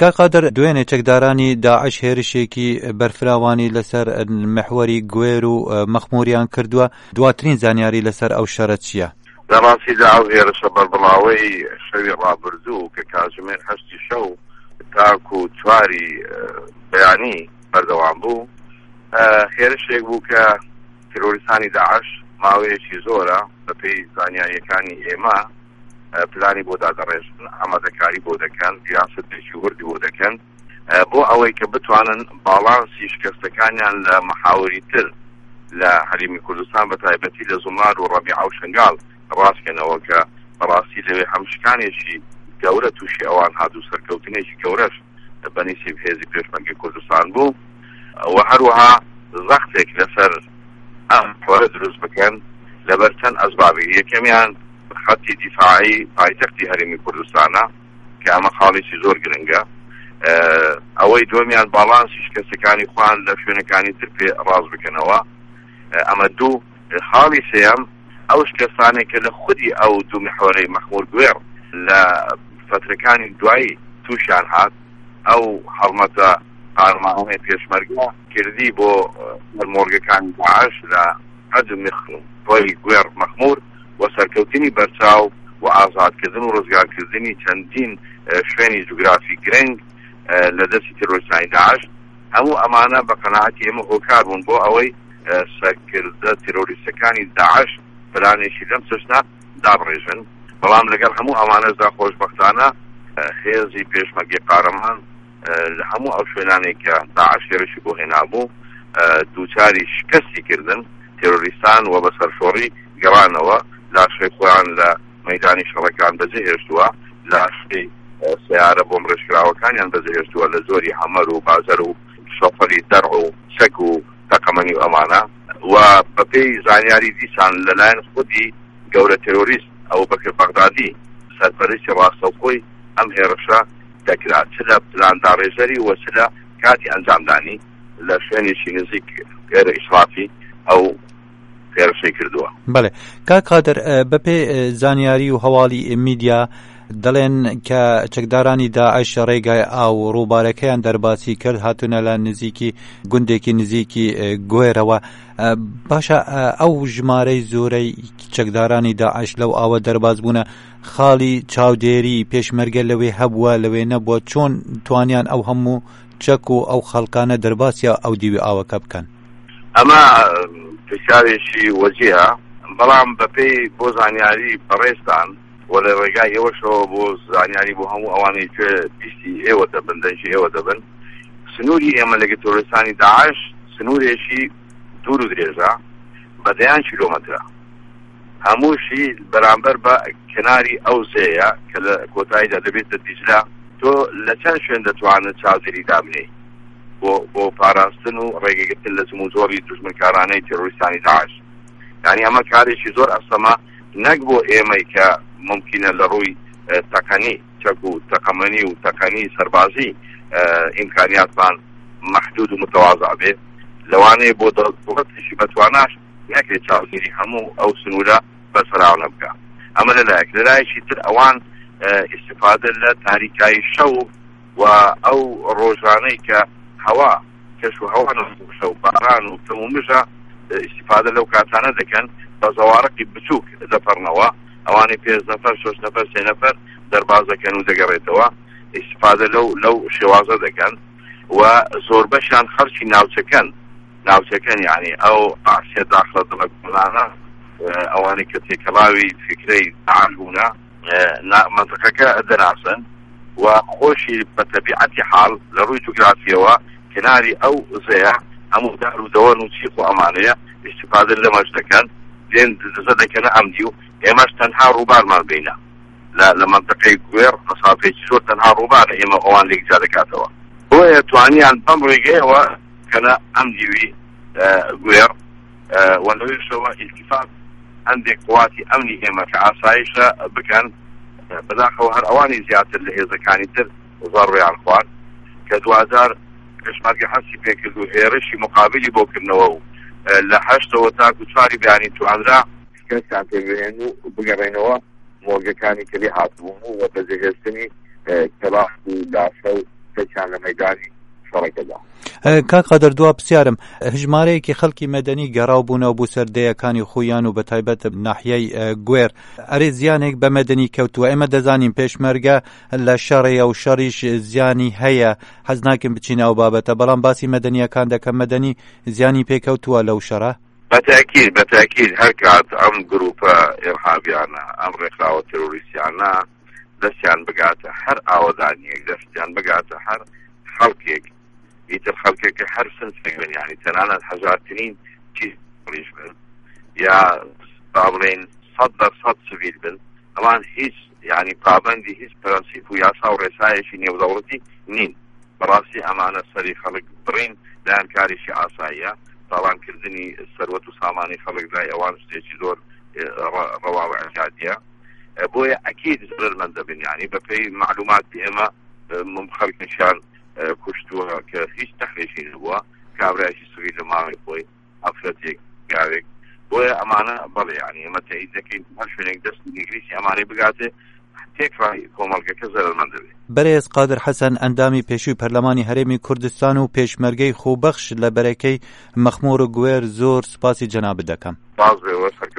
کاقادر دوێنێ چەکدارانی داعش هێرشێکی بەرفراوانی لەسەر محوەری گوێر و مەخموریان کردووە، دواترین زانیاری لەسەر ئەو شەرە چییە؟ لەڕاستیدا ئەو هێرشە بەربڵاوەی شەوی ڕابردوو کە کاتژمێر 8 شەو تاکو 4 بەیانی بەردەوام بوو، هێرشێک بوو کە تیرۆریستانی داعش ماوەیەکی زۆرە بەپێی زانیاریەکانی ئێمە پلانی بۆ دادەڕێژن، ئامادەکاری بۆ دەکەن، یاسەتێکی وردی بۆ دەکەن بۆ ئەوەی کە بتوانن باڵانسی شکستەکانیان لە مەحاوری تر لە هەرێمی کوردستان بە تایبەتی لە زومار و ڕەبیع و شنگال ڕاستکەنەوە کە بەڕاستی لەوێ هەمشکانێکی گەورە تووشی ئەوان هاتوو، سەرکەوتنێکی گەورەش بەنیسی هێزی پێشمەرگەی کوردستان بوو و هەروەها زەختێک لەسەر ئەم حوارە دروست بکەن لەبەر چەند ئەسبابی. یەکەمیان خەتی دیفاعی پایتەختی هەرێمی کوردستانە کە ئەمە خاڵێکی زۆر گرنگە، ئەوەی دووەمیان باڵانسی شکستەکانی خوان لە شوێنەکانی تر پێ ڕاست بکەنەوە، ئەمە دوو. خاڵی سێم ئەو شکستانێک کە لە خودی ئەو دوو محوەرەی مەخمور گوێر لە فترەکانی دوایی تووشیان هات، ئەو هەڵمەتە ئارمانەی پێشمەرگە کردی بۆ مۆرگەکانی داعش لە عەدم ڕۆی گوێر مەخمور و سەرکەوتنی بەرچاو و ئازادکردن و ڕزگارکردنی چەندین شوێنی جوگرافی گرنگ لە دەستی تیرۆریستانی داعش. هەموو ئەمانە بە قەناعەتی ئێمە هۆکار بوون بۆ ئەوەی سەرکردە تیرۆریستەکانی داعش پلانێکی لەم چەشنە دابڕێژن. بەڵام لەگەڵ هەموو ئەمانەشدا خۆشبەختانە هێزی پێشمەرگەی قارەمان لە هەموو ئەو شوێنانێک کە داعش هێرشی بۆ هێنابوو دووچاری شکستی کردن تیرۆریستان و بە سەرشۆڕی گەڕانەوە، لاشەی خۆیان لە مەیدانی شەڕەکان بەجێهێشتووە، لاشەی سیارە بۆ مرۆشکراوەکانیان بەجێهێشتووە لە زۆری هەمەر و بازەر و شۆفەری دەرع و چەک و تەقەمەنی و ئەمانە. و بەپێی زانیاری دیسان لەلایەن خودی گەورە تیرۆریست ئەو بەکر بەغدادی سەرپەرستی ڕاستەوخۆی ئەم هێرشە دەکرات، چ لە پلانداڕێژەری و چ لە کاتی ئەنجامدانی لە شوێنێکی نزیک غێرە ئیسرافی ئەو هێرشەی کردووە. بەڵێ کاکادر، بەپێ زانیاری و هەواڵی میدیا دەڵێن کە چەکدارانی داعش ڕێگای ئاو ڕووبارەکەیان دەرباسی کرد، هاتوونە لە نزیکی گوندێکی نزیکی گوێرەوە. باشە ئەو ژمارەی زۆرەی چەکدارانی داعش لەو ئاوە دەرباز بوونە، خاڵی چاودێری پێشمەرگە لەوێ هەبووە لەوێ نەبووە، چۆن توانیان ئەو هەموو چەک و ئەو خەڵکانە دەرباسیە ئەو دیوی ئاوەکە بکەن؟ ئەمە پرسیارێکی وەجیهە، بەڵام بەپێی بۆ زانیاری بەڕێستان و لە ڕێگای ئێوەشەوە بۆ زانیاری بۆ هەموو ئەوانەی کوێ بیستی ئێوە دەبن، دەنجی ئێوە دەبن، سنووری ئێمە لەگەڵ تۆریستانی داعش سنوورێکی دوور و درێژە بە 10 کیلۆمەترە، هەمووشی بەرامبەر بە کناری ئەو زەیە کە لە کۆتاییدا دەبێتە دیجلە. تۆ لە چەند شوێن دەتوانێت چاودێری دابنێ بۆ پاراستن و ڕێگەگرتن لە زموزۆری دوژمنکارانەی تیرۆریستانی داعش. یعنی ئەمە کارێکی زۆر ئەسەمە، نەک بۆ ئێمەی کە ممکنە لە ڕووی تەقەنی چەک و تەقەمەنی و تەقەنی سەربازی ئیمکانیاتمان مەحدود و متەواضع بێت، لەوانەیە بۆ دەوڵەتێکی بەتواناش نەکرێت چاودێری هەموو ئەو سنوورە بەسەراو نەبکە. ئەمە لەلایەکی تر ئەوان ئیستیفادە لە تاریکایی شەو و ئەو ڕۆژانەی کە هەوا کەش و هەوا نەخۆشە و باران و تەمومژە ئیستیفادە لەو کاتانە دەکەن بە زەوارەقی بچووک دەپەڕنەوە، ئەوانەی 5 نەفەر 6 نەفەر 3 نەفەر دەربازەکەن و دەگەڕێتەوە، ئیستیفادە لەو شێوازە دەکەن و زۆر بەشیان خەرچی ناوچەکەن، یعنی ئەو ئاسیە داخلە دڵەکڵانە ئەوانەی کە تێکەڵاوی فکرەی داعش بوونە منطقەکە دەناسن و خۆشی بە تەبیعەتی حاڵ لە ڕووی جوگرافیەوە کناری ئەو زەیە هەموو دار و دەوەن و چیخ و ئەمانەیە ئیستیفادە لەمەش دەکەن، دێن دزە دەکەنە ئەمدی و ئێمەش تەنها ڕووبارمان بینە لە منطقەی گوێر مەسافەیەکی زۆر تەنها ڕووبارە، ئێمە ئەوان لێکجا دەکاتەوە. بۆیە توانیان بەم ڕێگەیەوە کەنە ئەم دیوی گوێر و لەوێشەوە ئیلتیفات هەندێک قواتی ئەمنی ئێمە کە ئاسایشە بکەن، بەداخەوە هەر ئەوانی زیاتر لە هێزەکانی تر زەڕۆیان خوارد کە دوازار پێشمەرگە هەستی پێکرد و هێرشی مقابلی بۆکردنەوە و لە 8ەوە تاکو 4 بیانی توانرا شکستیان پێبێن و بگەڕێنەوە مۆرگەکانی کە لێ هاتبوون و بەجێهێشتنی کەلاق و لاشە و کەسیان لە مەیدانی شەڕەکەدا. کاک قەدەر دوا پرسیارم هژمارەیەکی خەڵکی مەدەنی گەڕاو بوونەوە بۆ سەردەیەکانی خۆیان و بەتایبەت ناحیەی گوێر ئەرێ زیانێک بە مەدەنی کەوتووە. ئێمە دەزانین پێشمەرگە لە شەڕێیە و شەڕیش زیانی هەیە، حەز ناکەم بچینە ئەو بابەتە، بەڵام باسی مەدەنیەکان دەکەم. مەدەنی زیانی پێکەوتووە لەو شەڕە؟ بەتاکید هەر کات ئەم گروپە ئێرهابیانە ئەم ڕێکخراوە تێرۆریستیانە دەستیان بگاتە هەر ئاوەدانیەک، دەستیان بگاتە هەر خەڵکێک، ئیتر خەڵکێکە هەر سنفێک بن، یعنی تەنانەت هەژارترین چیزیش بن یا با بڵێن 100% سڤیل بن، ئەوان هیچ یعنی پابەندی هیچ پرەنسیپ و یاسا و ڕێسایەکی نێودەوڵەتی نین. بەڕاستی ئەمانە سەری خەڵک بڕین لایەن کاریشی ئاساییە، تاوانکردنی سەروەت و سامانی خەڵک لای ئەوان شتێکی زۆر ڕەوا و ئەجادیە. بۆیە ئەکید زۆرمەند دەبن، یعنی بەپێی معلوماتی ئێمە خەڵکیشان کوشتووە کە هیچ تەخلێکی نبووە، کابرایکی سوی لە ماوەی خۆی ئەفرەتێک گاوێک. بۆیە ئەمانە بەڵێ یعنی ئێمە تەئید دەکەین هەر شوێنێک دەست نیگریسی ئەمانەی بگاتێ تێکڕای کۆمەڵگەکە زەرمەند دەبێت. بەرێز قادر حەسەن، ئەندامی پێشووی پەرلەمانی هەرێمی کوردستان و پێشمەرگەی خۆبەخش لە بەرەکەی مەخموور و گوێر، زۆر سوپاسی جەنابەت دەکەم. باز بێ